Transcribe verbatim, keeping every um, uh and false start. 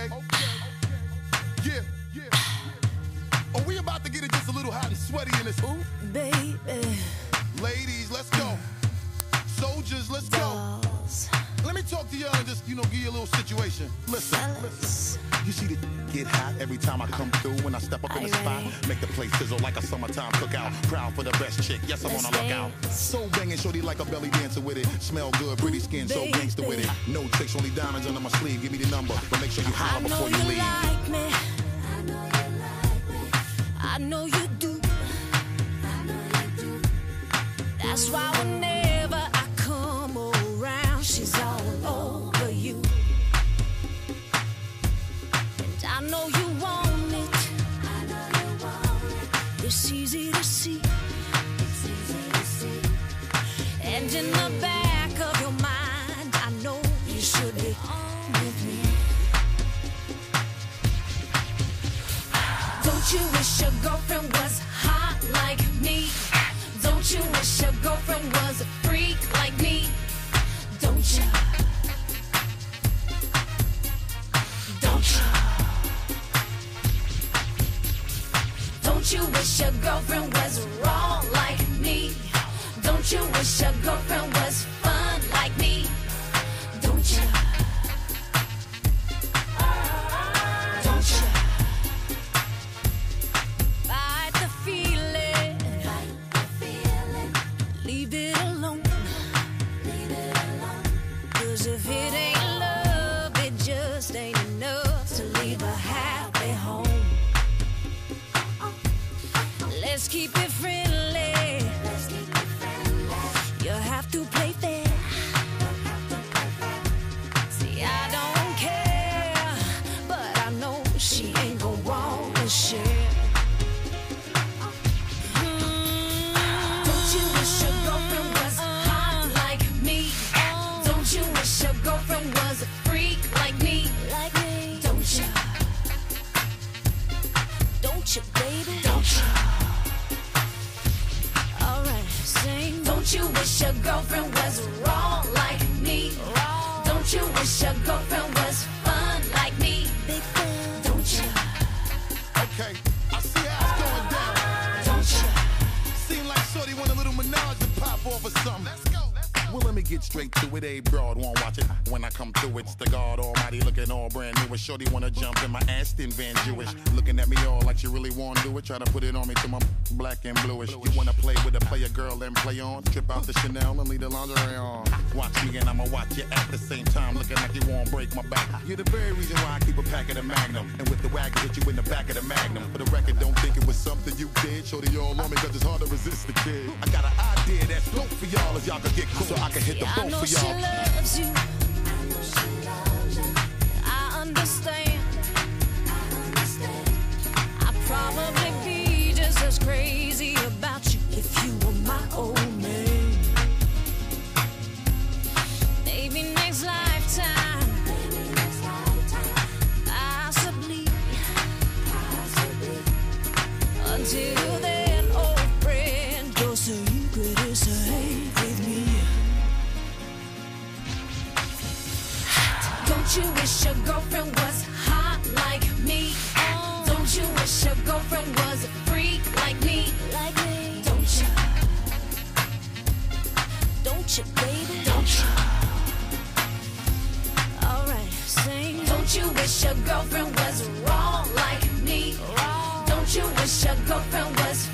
Okay. Yeah. Yeah. Are we about to get it just a little hot and sweaty in this? Ooh, baby. Ladies, let's go. Soldiers, let's go. Let me talk to y'all and just, you know, give you a little situation. Listen, listen. You see the get hot every time I come through. When I step up in the spot, make the place sizzle like a summertime cookout. Proud for the best chick, yes, I'm on a lookout. So banging, shorty like a belly dancer with it. Smell good, pretty skin, so gangster with it. No tricks, only diamonds under my sleeve. Give me the number, but make sure you holler before you leave. Like me. I know you like me. I know you do. I know you do. That's why whenever I come around, she's all over you. And I know you want it. I know you want it. It's easy to see. It's easy to see. And in the back of your mind, I know you should be on with me. Don't you wish your girlfriend was hot like me? Don't you wish your girlfriend was a freak like me? Don't you? Don't you? Don't you wish your girlfriend was raw like me? Don't you wish your girlfriend was fun like me? Don't you? Don't you? Fight the feeling. Fight the feeling. Leave it alone. Leave it alone. 'Cause if it ain't love, it just ain't enough to leave a happy home. Let's keep it friendly. Let's keep it friendly. You have to play fair. See, I don't care, but I know she ain't gonna want to share. Don't you wish your girlfriend was hot like me? Don't you wish your girlfriend was a freak like me? Like me? Don't you? Don't you, baby? Don't you? Alright, sing. Don't you wish your girlfriend was raw like me? Raw. Don't you wish your girlfriend was fun like me? Big fan. Don't you? Okay, I see how it's going down. Don't you? Seem like shorty want a little menage to pop off or something. Let's go. Well, let me get straight to it. A broad won't watch it. When I come through, it's the God Almighty looking all brand new. And shorty wanna jump in my Aston Van Jewish. Looking at me all like she really wanna do it. Try to put it on me till I'm black and bluish. You wanna play with a player girl and play on? Trip out the Chanel and leave the lingerie on. Watch me and I'ma watch you at the same time. Looking like you won't break my back. You're the very reason why I keep a pack of the Magnum. And with the wagon, hit you in the back of the Magnum. For the record, don't think it was something you did. Shorty all on me cause it's hard to resist the kid. I got an idea that's dope for y'all if y'all could get cool. So I can hit the boat for y'all. She loves you. I know she loves you. I understand. I understand. I'd probably be just as crazy about you if you were my old man. Maybe next lifetime. Maybe next lifetime. Possibly. Possibly. Until then, old friend, your secret is safe with me. Don't you wish your girlfriend was hot like me? Don't you wish your girlfriend was a freak like me? Like me? Don't you? Don't you, baby? Don't you? Alright, sing. Don't you wish your girlfriend was raw like me? Raw. Don't you wish your girlfriend was